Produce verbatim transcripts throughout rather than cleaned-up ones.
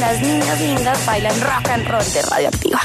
Las niñas lindas bailan rock and roll de Radioactiva.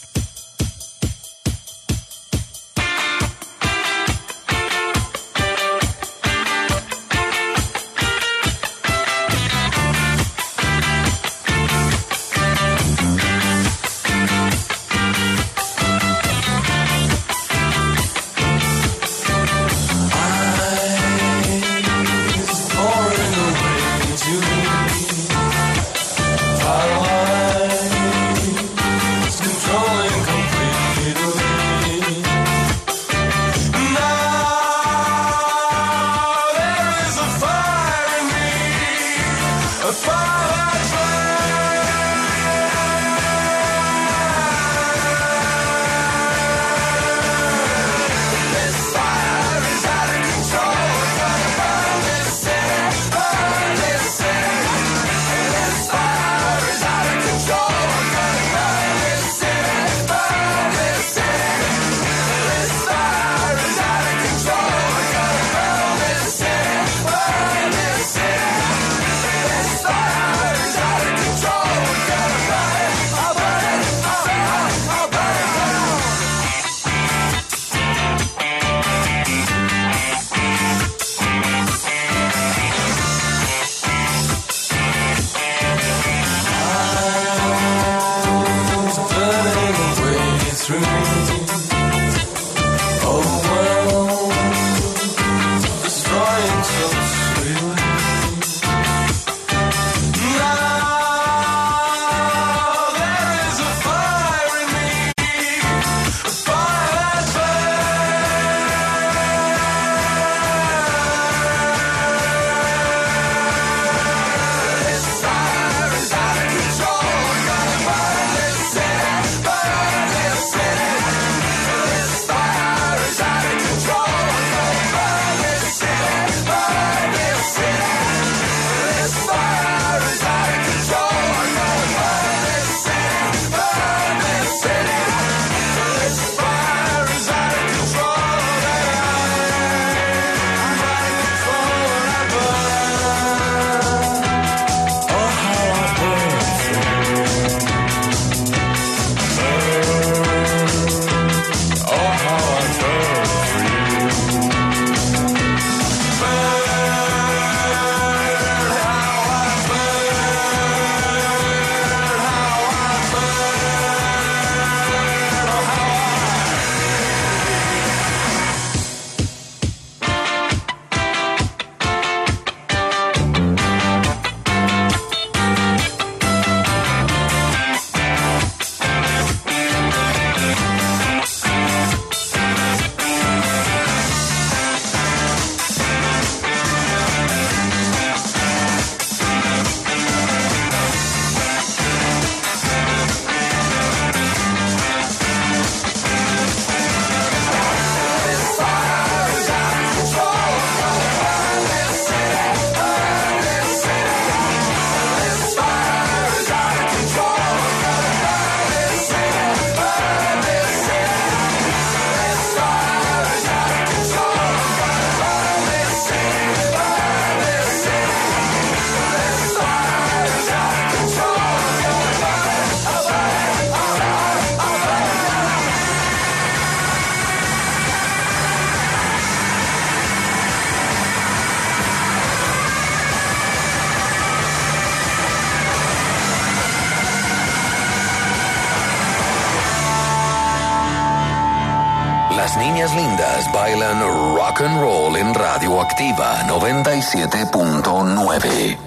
Las niñas lindas bailan rock and roll en Radioactiva noventa y siete punto nueve.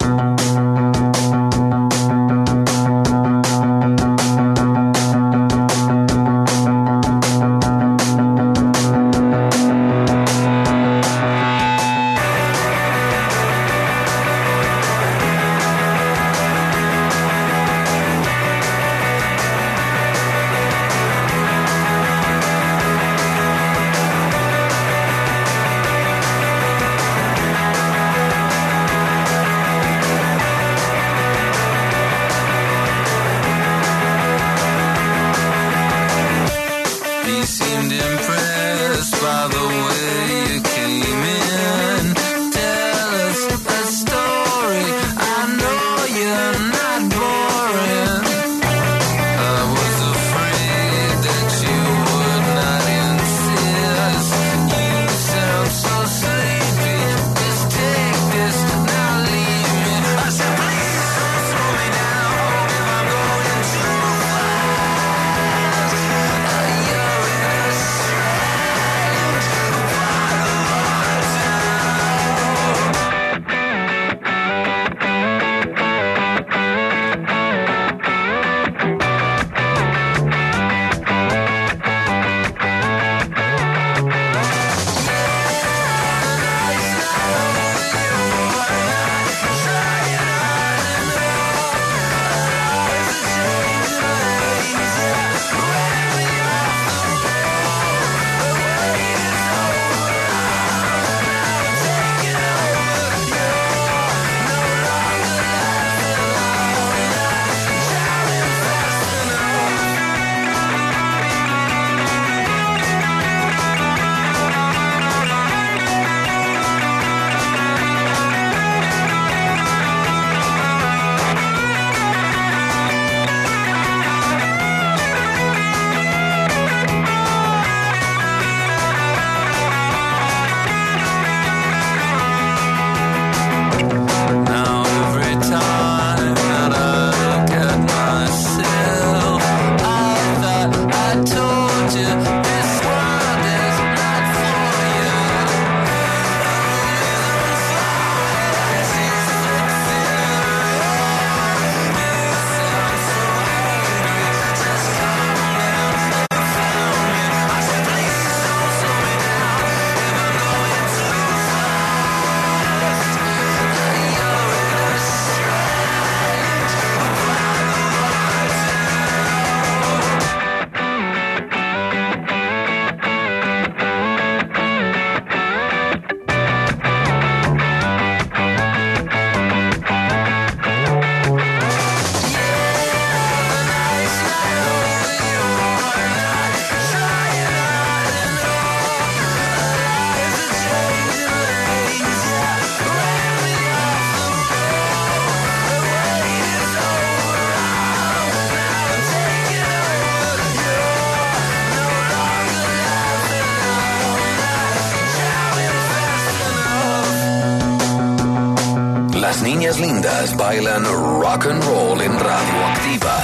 niñas lindas bailan rock and roll en Radioactiva.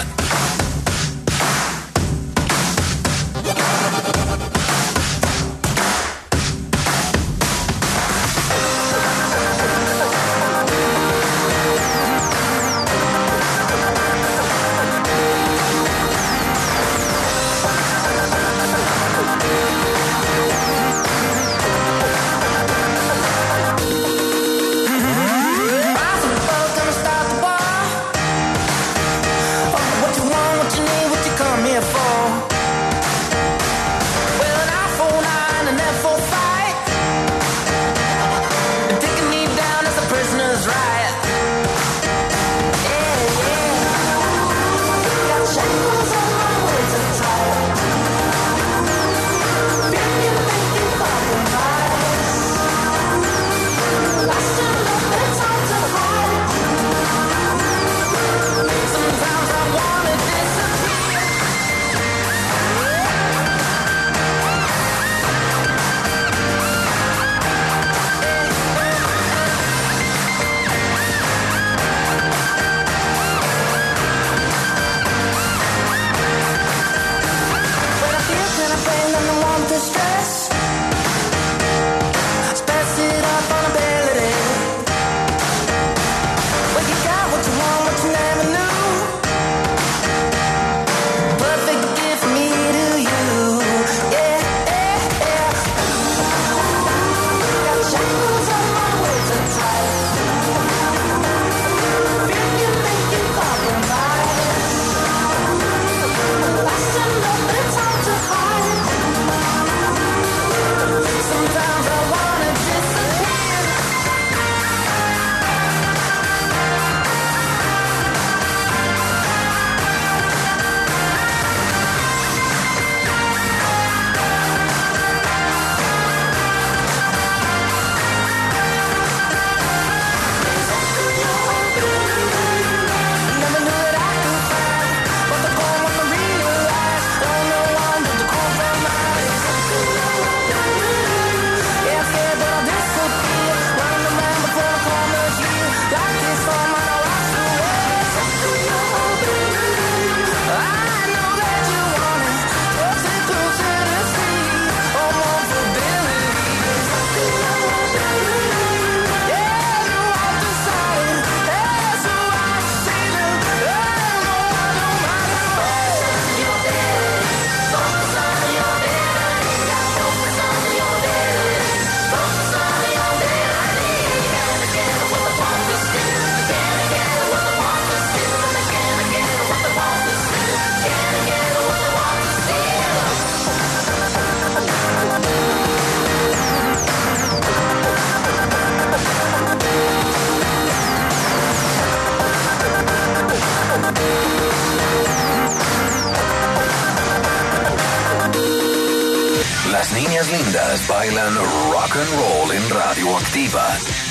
Las niñas lindas bailan rock and roll en Radioactiva.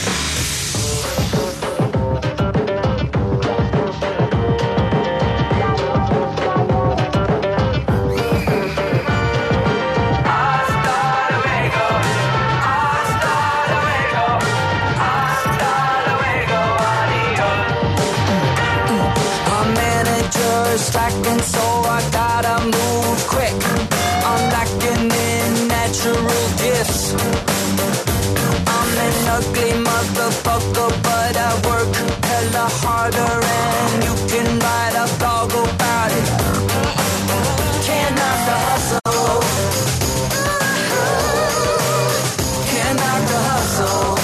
Slacking, so I gotta move quick. I'm lacking in natural gifts. I'm an ugly motherfucker, but I work hella harder, and you can write a blog about it. Can't knock the hustle. Can't knock the hustle.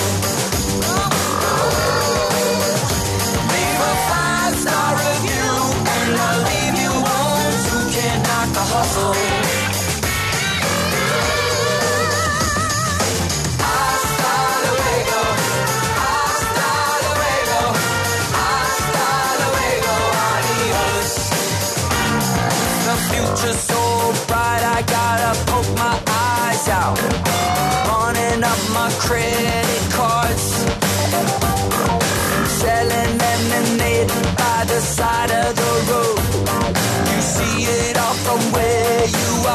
Leave a five-star review and I'll leave you on. You can't knock the hustle. Future so bright, I gotta poke my eyes out. Running up my credit cards, selling lemonade by the side of the road. You see it all from where you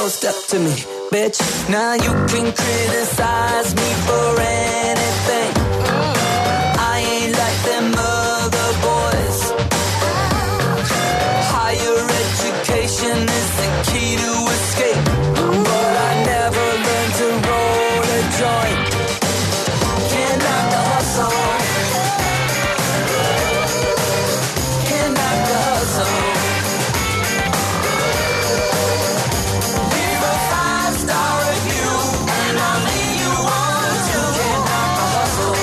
so step to me, bitch. Now you can criticize me for anything. I ain't like them other boys. Higher education is the key to escape, but I never learned to roll a joint. Can't knock the hustle. Can't knock the hustle. Leave a five-star review and I'll leave you one too. Can't knock the hustle.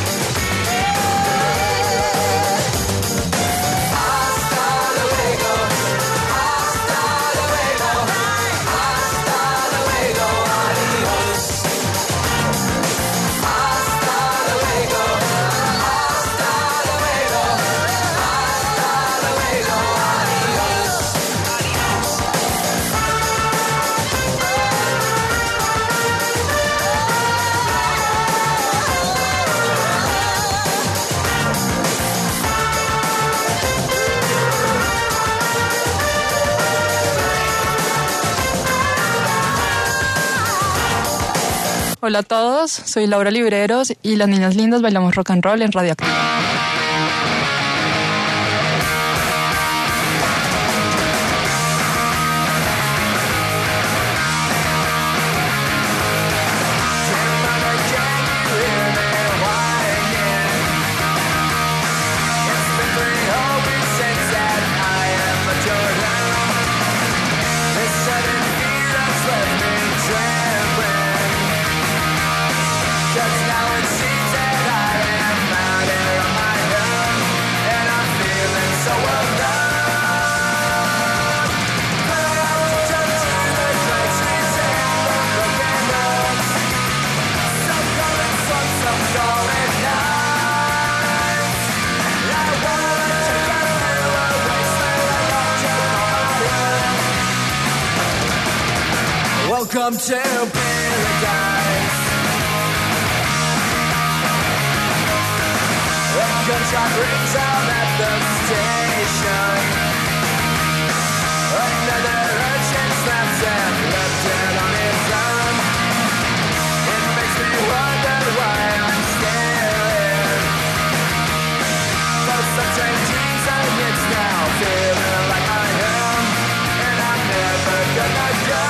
Hasta luego. Hasta luego. Hasta luego. Adios. Hasta luego. Hasta luego. Hasta luego. Adios. Hola a todos, soy Laura Libreros y las niñas lindas bailamos rock and roll en Radioactiva. Welcome to paradise. A gunshot rings out at the station. Another urchin snaps and left it on his own. It makes me wonder why I'm still here. Those sunshine jeans and it's now feeling like I am, and I'm never gonna go.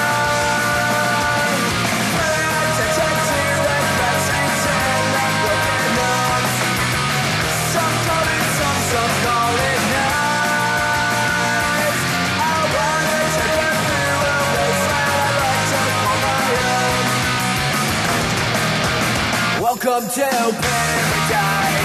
Welcome to paradise.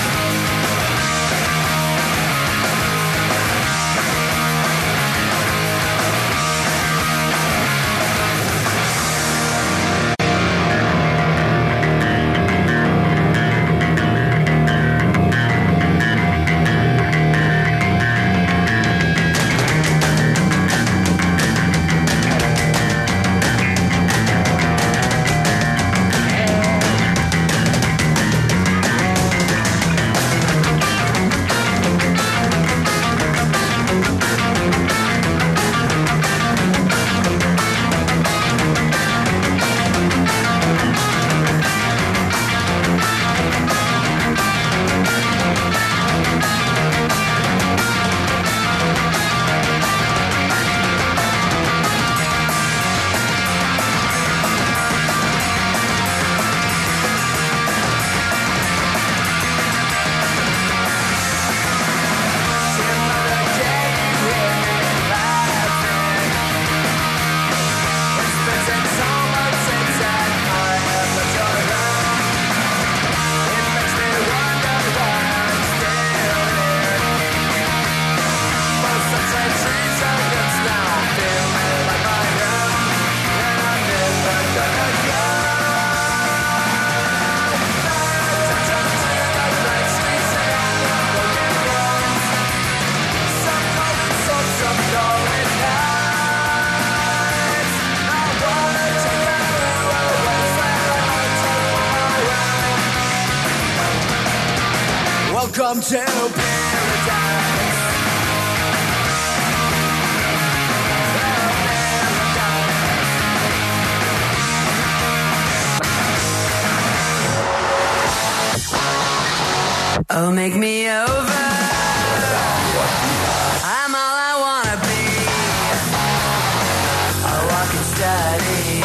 Welcome to paradise. Oh, make me over. I'm all I wanna be. A walking study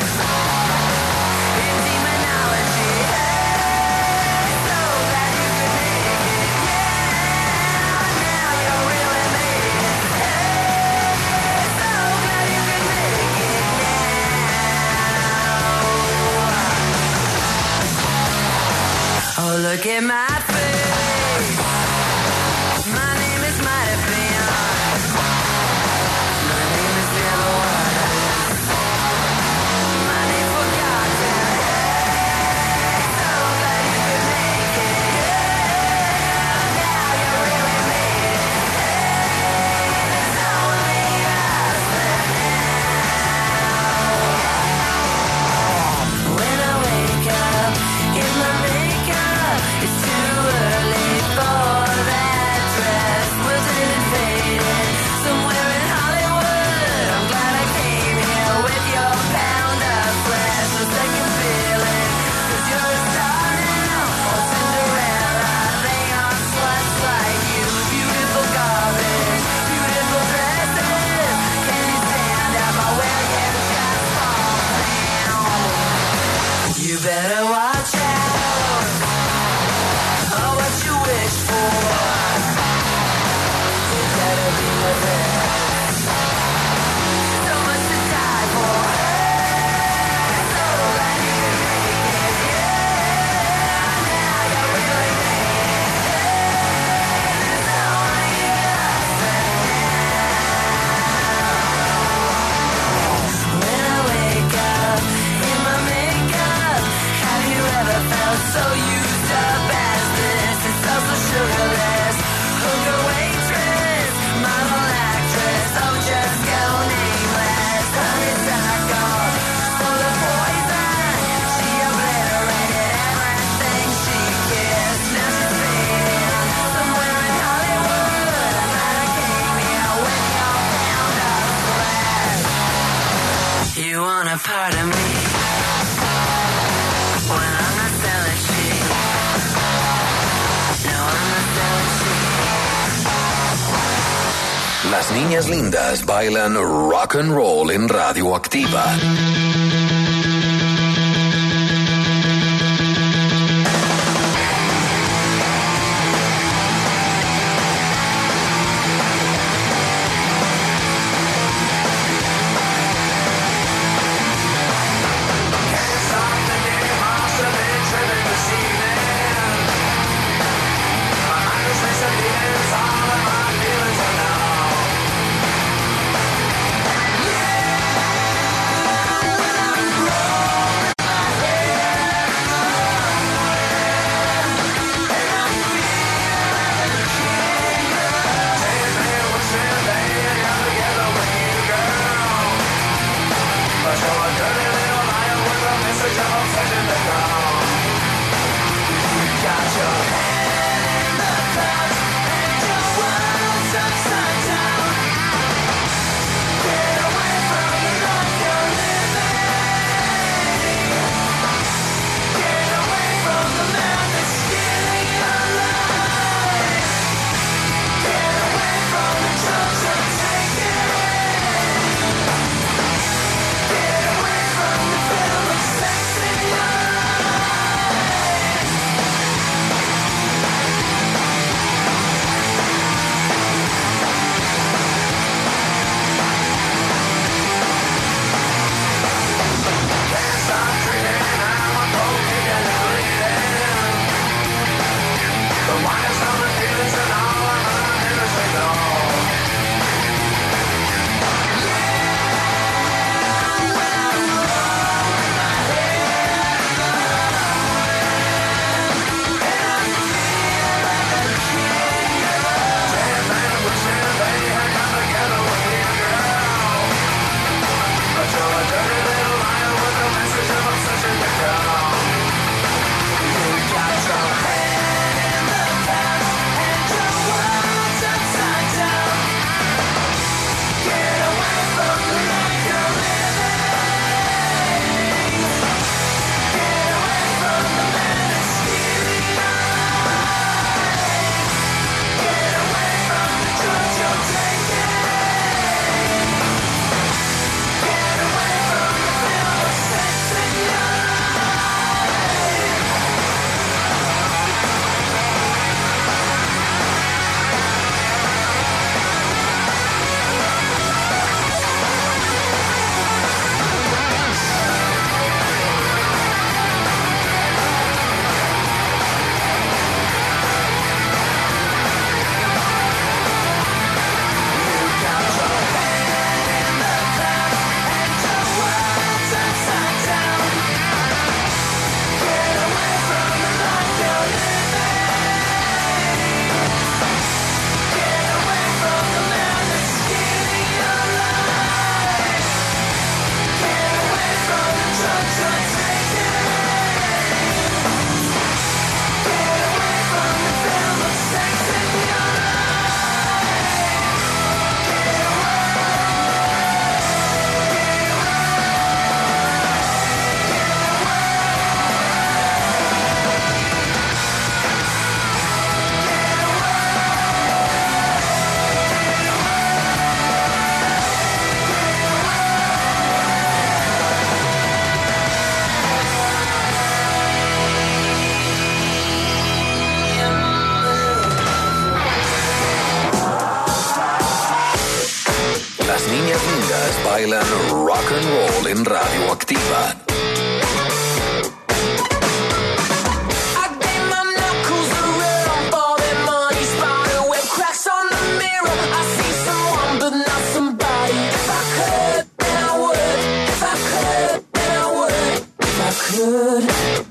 in demonology. Hey, so glad you could make it. Yeah, now you really made it. Hey, so glad you could make it now. Oh, look at my face. My name is Might Have Been. My name is Never Was. My name forgotten. Hey, so glad you could make it. Yeah, now you really made it. Hey, there's only us now. When I wake up in my makeup, it's too early for that dress. Wilted and faded, somewhere in Hollywood. I'm glad I came here with your pound of flesh. No second feeling, 'cause you're a star now. Oh, Cinderella, they are sluts like you. Beautiful garbage, beautiful dresses. Can you stand up or will you just fall down? You better watch out. Oh, what you wish for. It better be worth it. So much to die for. Hey, so glad you could make it. Yeah, now you really made it. Hey, there's only us now. When I wake up in my makeup, have you ever felt so used up as this? It's all so sugarless. Hooker, waitress, model, actress, oh, just go nameless. Honeysuckle, full of poison. She obliterated everything she kissed. Now she's fading somewhere in Hollywood. I'm glad I came here with your pound of flesh. You want a part of me? Well, I'm not selling cheap. No, I'm not selling cheap. Las niñas lindas bailan rock and roll en Radioactiva. Yeah, bailan rock and roll en Radioactiva. Good.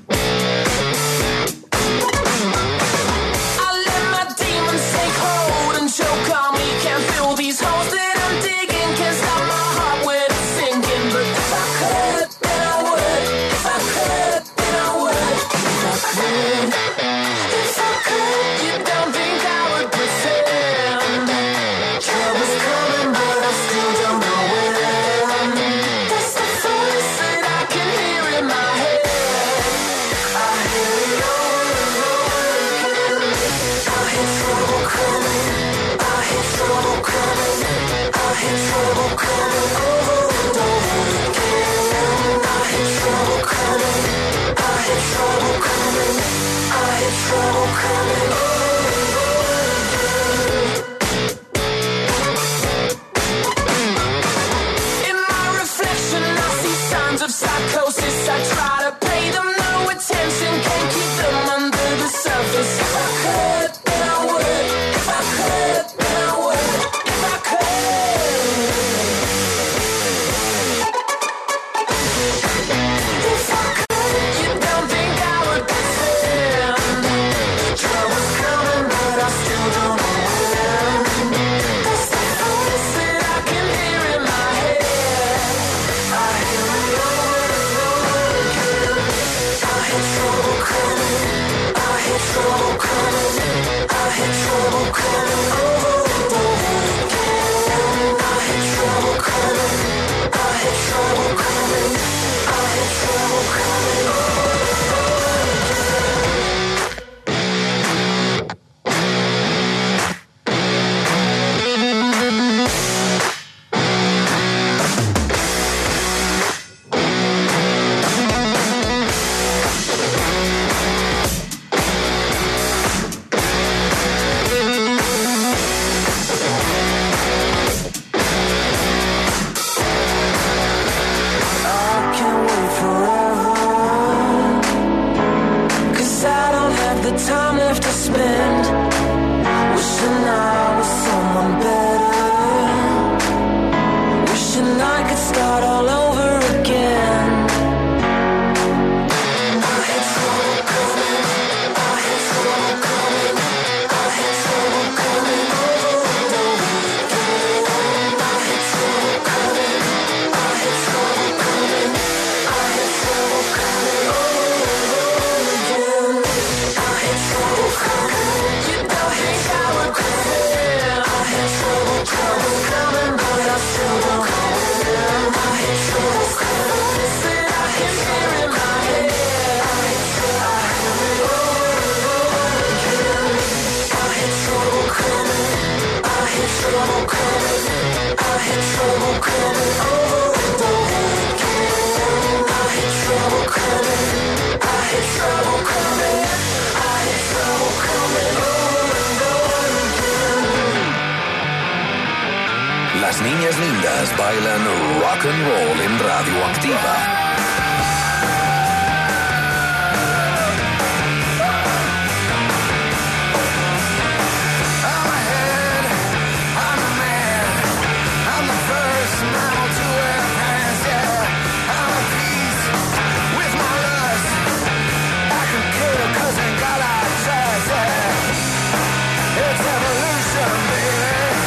Las niñas lindas bailan rock and roll en Radioactiva.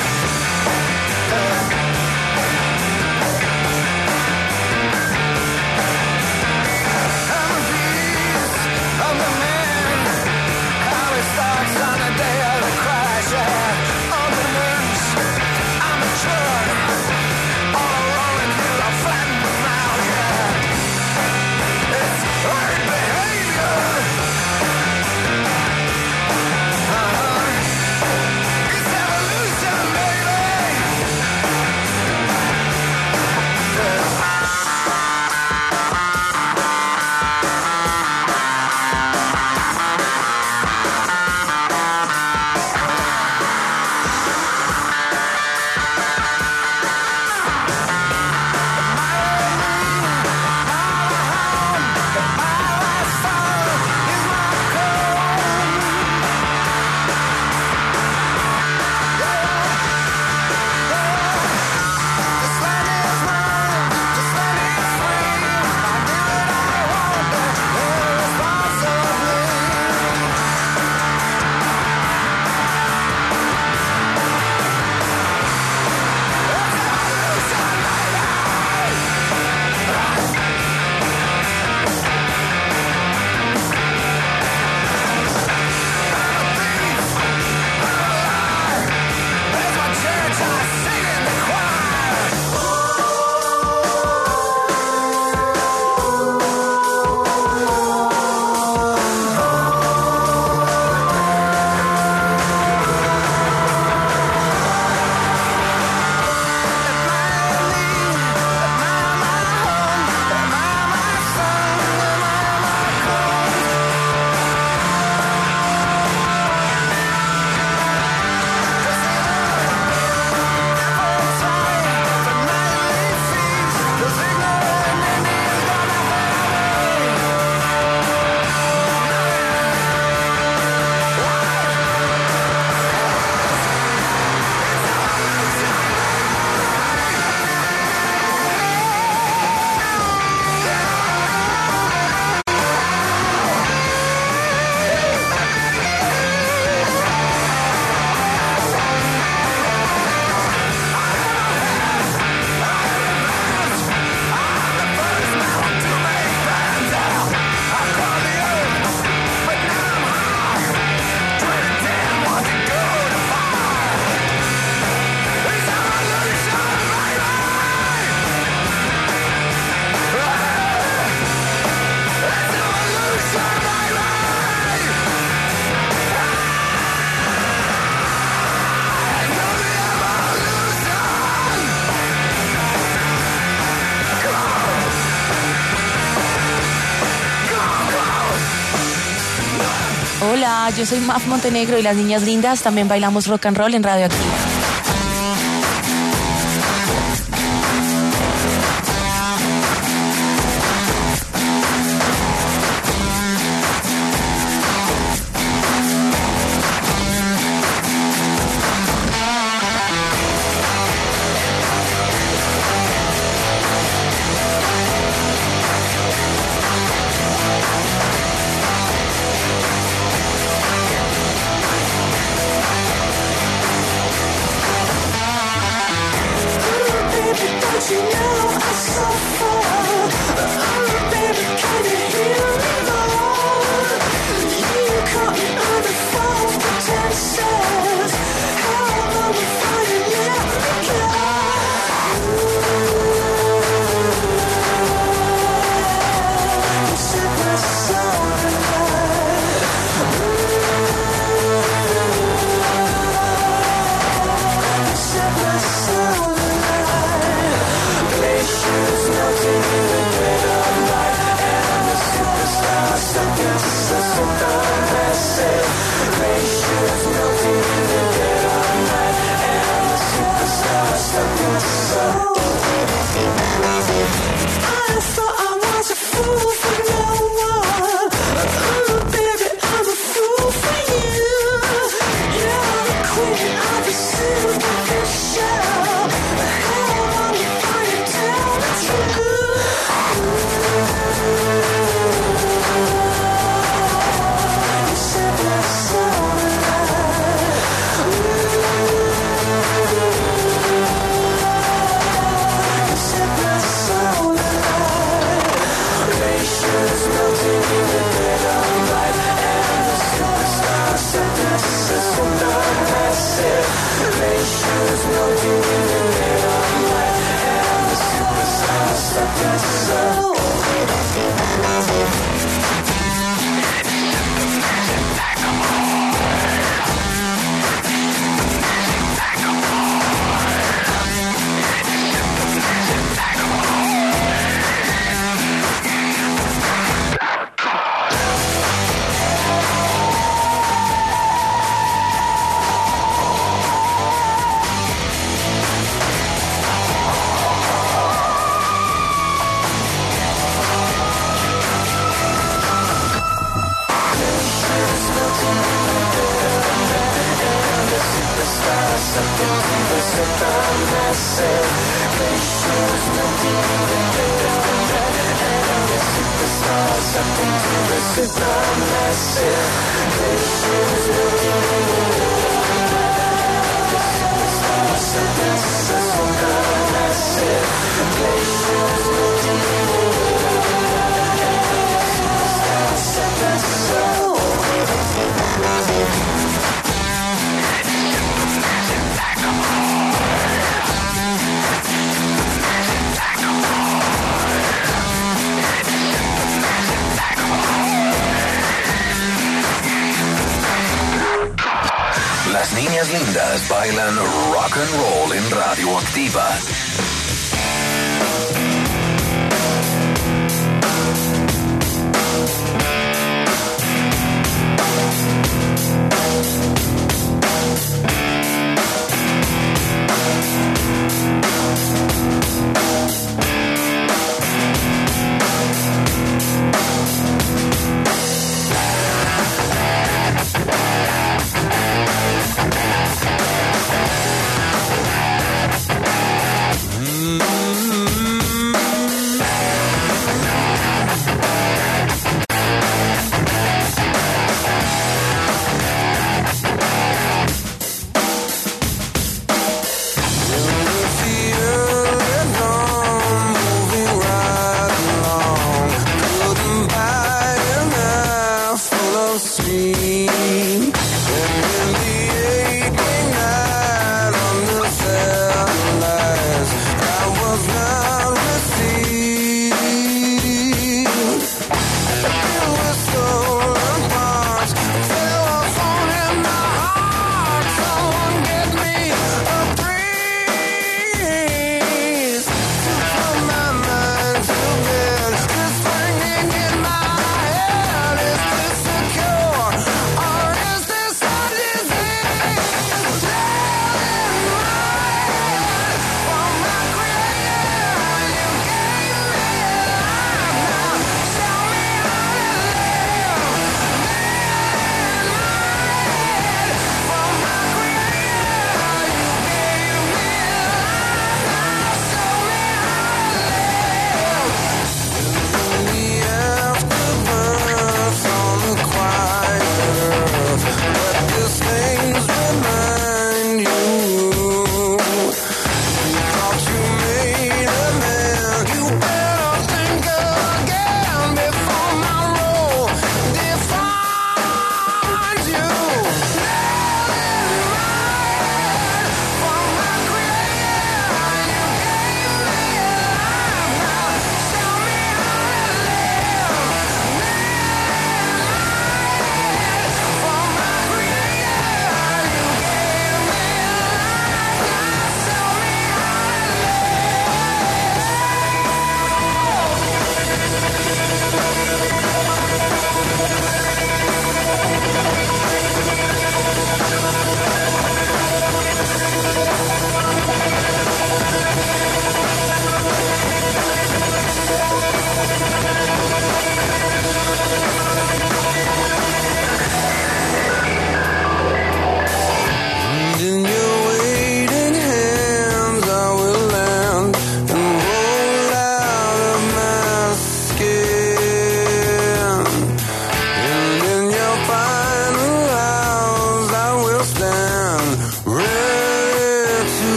Evolution, baby. Hola, yo soy Maf Montenegro y las niñas lindas también bailamos rock and roll en Radioactiva. Las niñas lindas bailan rock and roll en Radioactiva.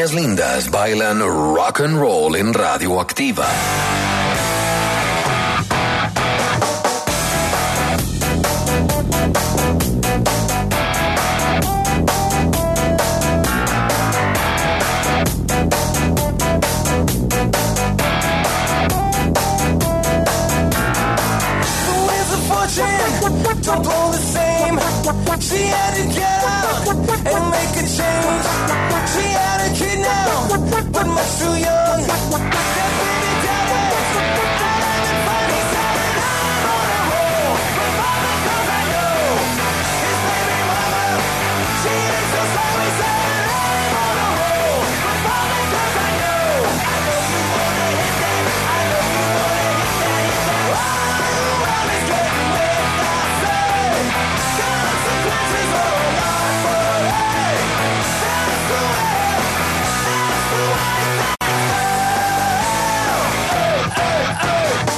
niñas lindas bailan rock and roll en Radioactiva. Don't blow the same. She had to get out and make a change. She had a kid now, but much too young. That baby daddy, I haven't finally said I'm on a roll. But mama, cause I know his baby mama, she ain't so sorry. Said I'm on a roll. But mama, cause I know, I know you wanna hit that. I know you wanna hit that, hit that. Oh, well, it's getting wet. Consequences are a lot for hey, that's the way, that's the way things go. Hey, hey, hey.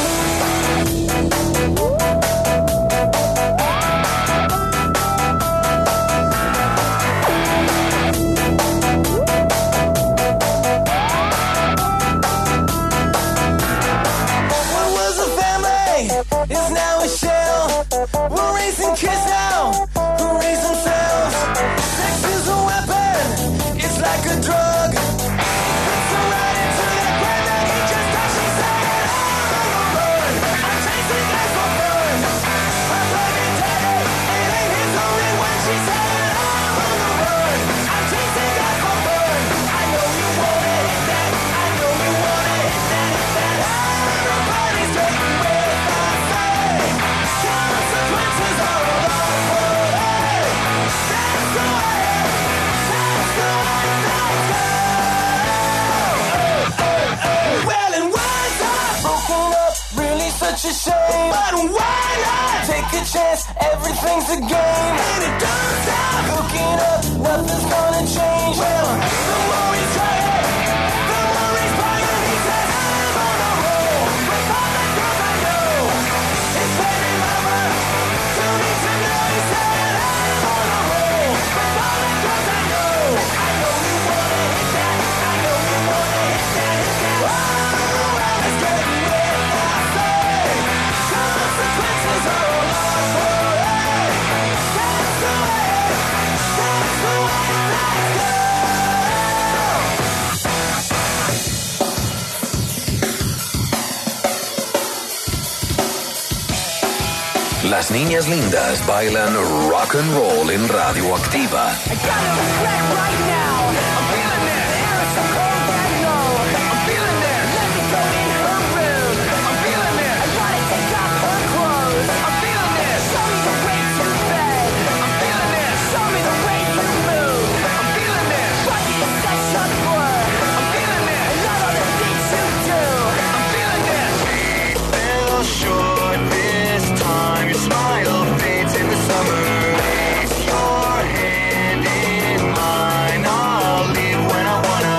What was a family is now a shell. We're raising kids now who raise themselves. Sex is a weapon, it's like a drug. Puts her right into that ground that he just touched. She said, I'm on the run, I'm chasing guys for fun. My baby daddy, it ain't his only one. She said, I'm on the run, I'm chasing guys for fun. I know you wanna hit that, I know you wanna hit that, hit that. Everybody's getting with us, hey. Consequences are a lot for hey. That's the way, that's the way things go. Hey, hey, hey. Well, and why's not broken up? Really such a shame. But why not take a chance? Everything's a game, and it don't stop. Hooking up, nothing's gonna change. Well, the more he's trying, the more he's buying. He says, I'm on a roll. With all the girls I know, his baby mama don't need to know. He said, I'm on a roll. With all the girls I know, I know you wanna hit that. I know you wanna hit that, hit that. Oh, well, it's getting with us, hey. Consequences are a lot for hey. That's the way, that's the way things go. Las niñas lindas bailan rock and roll en Radioactiva. I got a regret right now. I'm feeling it. The air is so cold and low. I'm feeling it. Let me go in her room. I'm feeling it. I wanna take off her clothes. I'm feeling it. Show me the way to bed. I'm feeling it. Show me the way you move. I'm feeling it. Body is such a blur. I'm feeling it. I love all the things you do. I'm feeling it. Fell short this time. Your smile fades in the summer. Place your hand in mine. I'll leave when I wanna.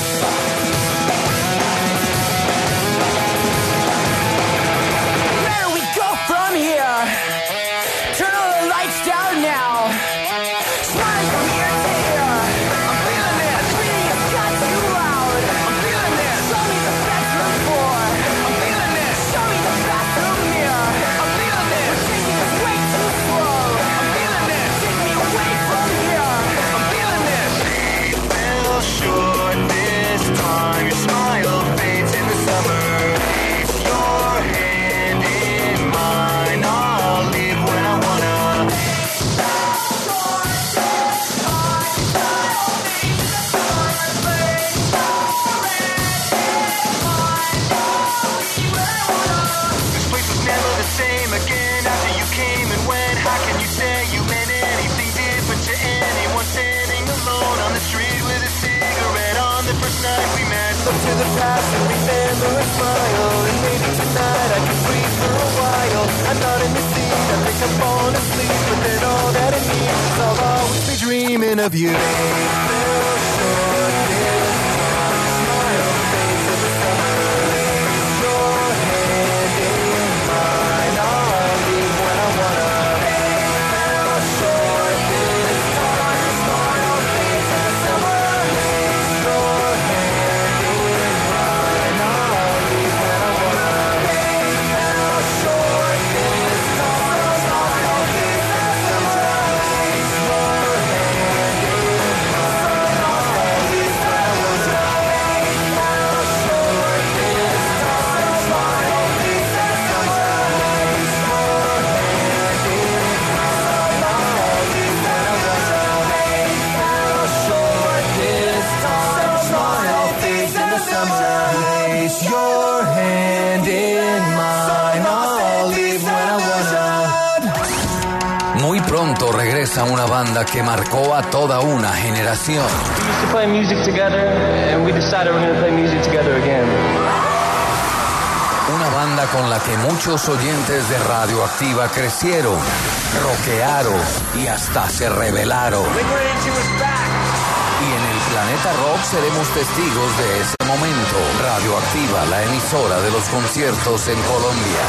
Where do we go from here? Turn all the lights down now. Smile from ear to ear. I'm feeling it. I'm breathing, it's got too loud. I'm feeling it. Show me the bedroom floor. I'm feeling it. Show me the bathroom mirror. I'm feeling it. We're taking this way too slow. I'm feeling it. Take me away from here. I'm feeling it. She fell short this time. Your smile fades in the summer. Place your hand in mine. I'll leave when I wanna. This place was never the same again after you came and went. How can you say you meant anything different to anyone standing alone on the street with a cigarette on the first night we met? Look to the past and remember a smile, and maybe tonight I can breathe for a while. I'm not in the seat, I think I'm falling asleep, but then all that I need is I'll always be dreaming of you. Fell short this time, smile fades in the summer. Your hand in mine, I'll leave when I wanna. Fell short this time, smile fades in the summer. summer. Place your hand in mine. I'll leave when I wanna. Muy pronto regresa una banda que marcó a toda una generación. We used to play music together, and we decided we're going to play music together again. Una banda con la que muchos oyentes de Radioactiva crecieron, rockearon y hasta se rebelaron. Y en el Planeta Rock seremos testigos de ese momento. Radioactiva, la emisora de los conciertos en Colombia.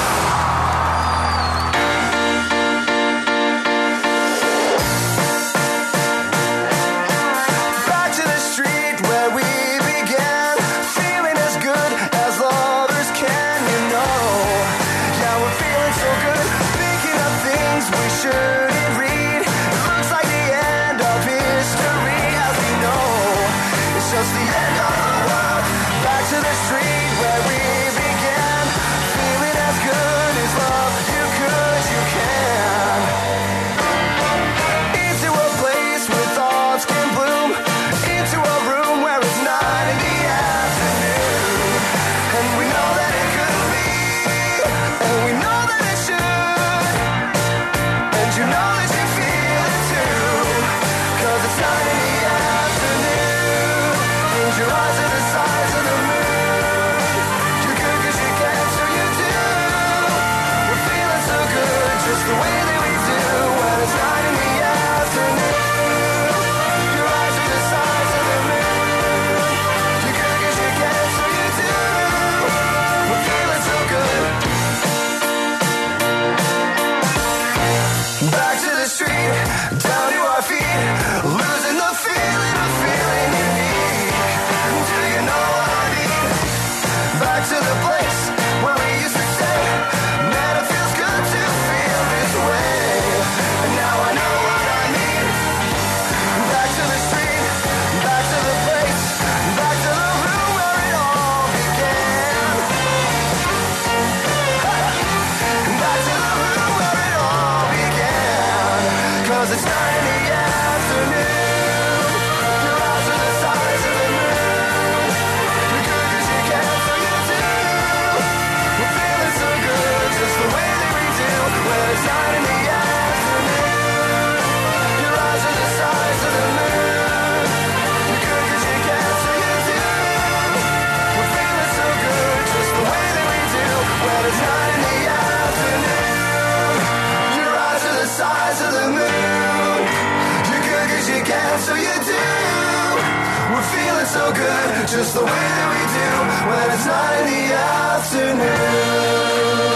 Just the way that we do when it's not in the afternoon.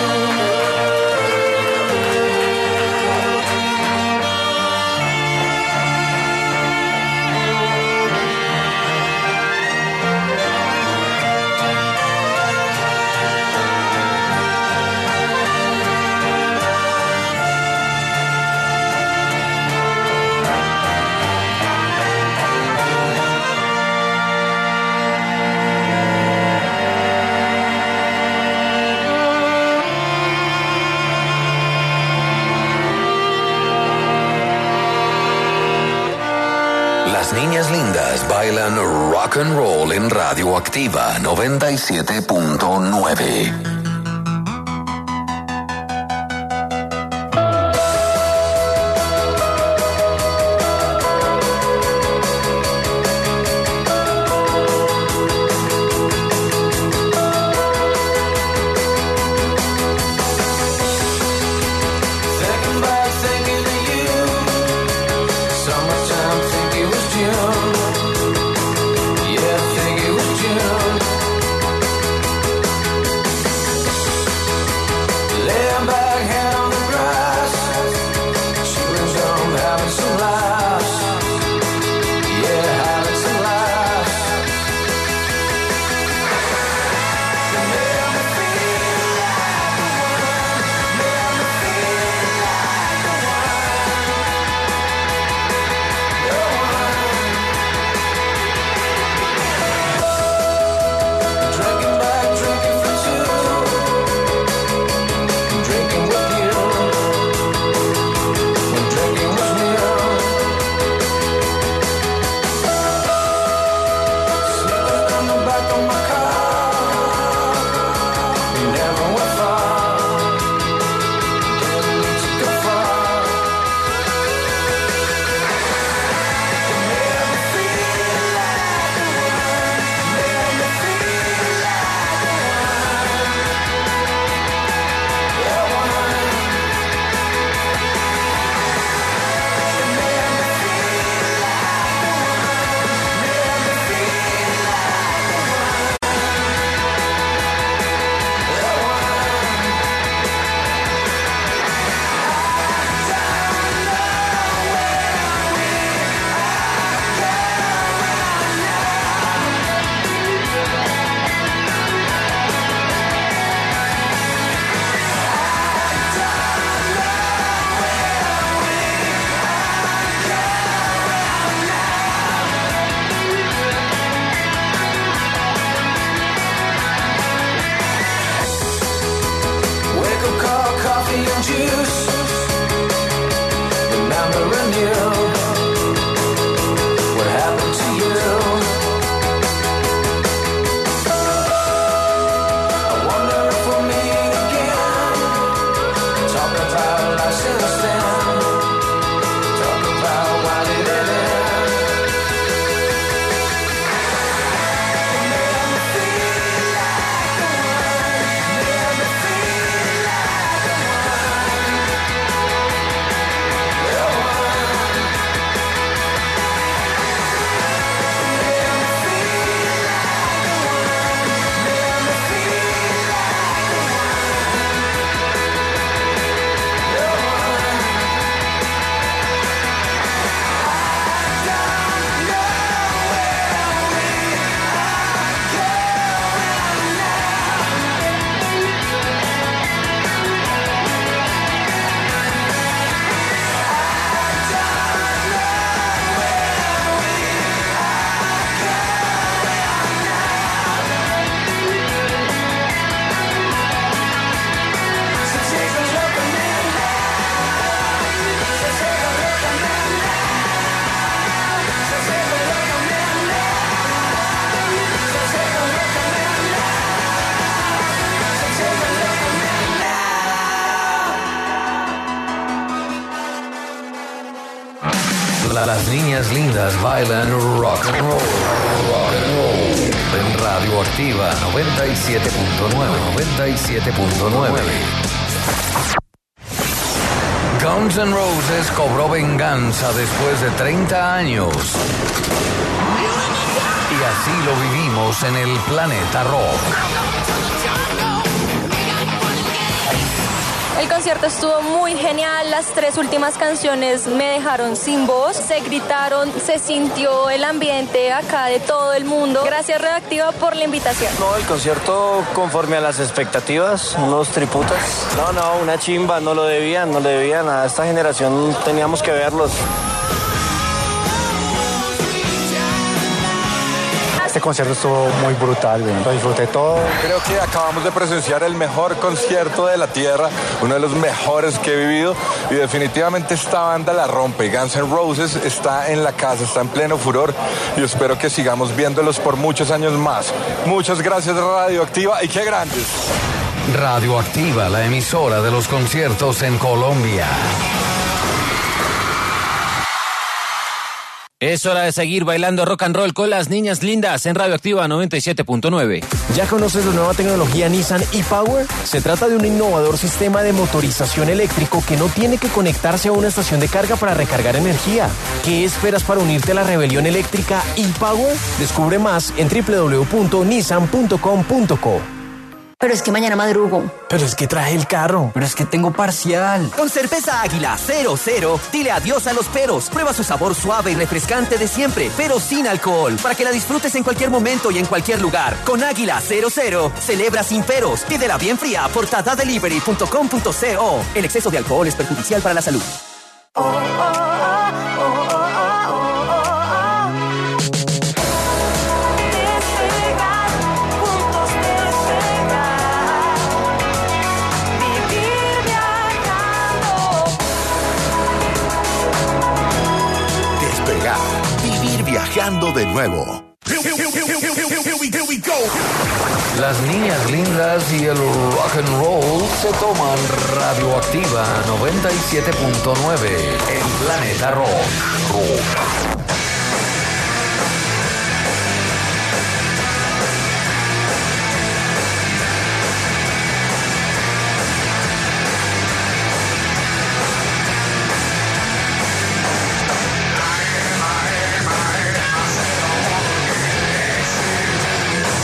Las niñas lindas bailan rock and roll en Radioactiva noventa y siete punto nueve. Yeah, I think it was June. use. Remember anew what happened to you. I wonder if we'll meet again. Talk about life since then. Talk about why did it end. Las niñas lindas bailan rock and roll, rock and roll. En Radioactiva noventa y siete punto nueve, noventa y siete punto nueve. Guns N' Roses cobró venganza después de treinta años. Y así lo vivimos en el Planeta Rock. El concierto estuvo muy genial, las tres últimas canciones me dejaron sin voz, se gritaron, se sintió el ambiente acá de todo el mundo. Gracias Radioactiva por la invitación. No, el concierto conforme a las expectativas, unos triputas. No, no, una chimba, no lo debían, no lo debían, a esta generación teníamos que verlos. Este concierto estuvo muy brutal, bien. Lo disfruté todo. Creo que acabamos de presenciar el mejor concierto de la tierra, uno de los mejores que he vivido y definitivamente esta banda la rompe. Guns N' Roses está en la casa, está en pleno furor y espero que sigamos viéndolos por muchos años más. Muchas gracias Radioactiva y qué grandes. Radioactiva, la emisora de los conciertos en Colombia. Es hora de seguir bailando rock and roll con las niñas lindas en Radioactiva noventa y siete punto nueve. ¿Ya conoces la nueva tecnología Nissan e-Power? Se trata de un innovador sistema de motorización eléctrico que no tiene que conectarse a una estación de carga para recargar energía. ¿Qué esperas para unirte a la rebelión eléctrica e-Power? Descubre más en doble u doble u doble u punto nissan punto com punto co. Pero es que mañana madrugo. Pero es que traje el carro. Pero es que tengo parcial. Con cerveza Águila cero cero, dile adiós a los peros. Prueba su sabor suave y refrescante de siempre, pero sin alcohol. Para que la disfrutes en cualquier momento y en cualquier lugar. Con Águila cero cero, celebra sin peros. Pídela bien fría por tata delivery punto com punto co. El exceso de alcohol es perjudicial para la salud. Oh, oh, oh, oh, oh. Vivir viajando de nuevo. Las niñas lindas y el rock and roll se toman Radioactiva noventa y siete punto nueve en Planeta Rock. Rock.